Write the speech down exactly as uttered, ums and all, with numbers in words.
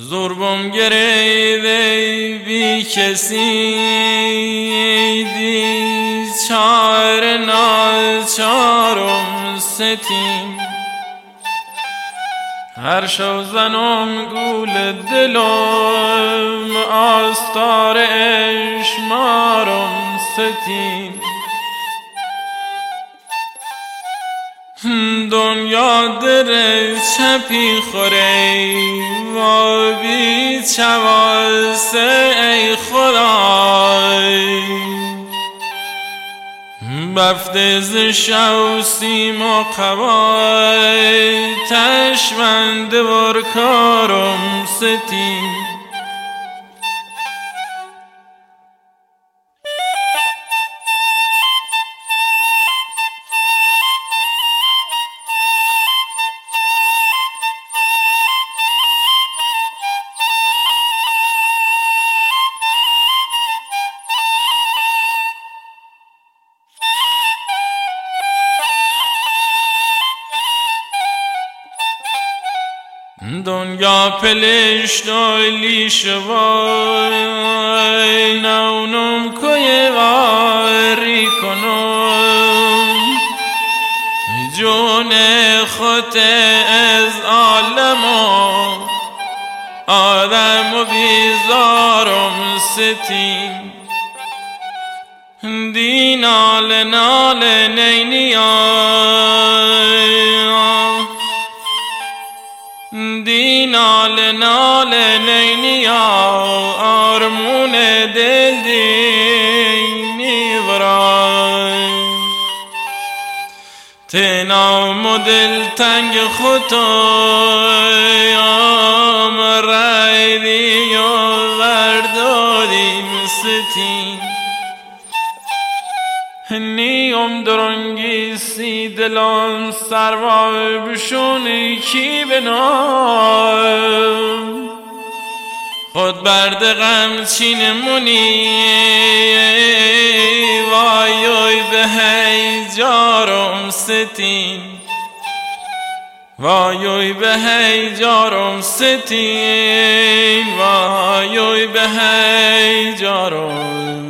زربم گریوی بی کسی دی چار ناچارم ستیم هر شو زنم گول دلم آستار اشمارم ستیم دنیا در چپی خوره و بی چواسه ای خدای بفتز شو سیم و قبای تشمند ورکارم ستیم دنیا پلشت و لیش وای نونم کوی واری کنم جون خود از عالم آدم و بیزارم ستیم دی نال نال نینیان دی نال نال نینیا آرمون دل دینی برای تنام و دل تنگ خودم رای دی و وردادیم ستیم نیم درنگی سی دلان سروای بشونی کی بنام خود برد غم چین مونی وای به هی جارم ستیم وای به هی جارم ستیم وای به هی جارم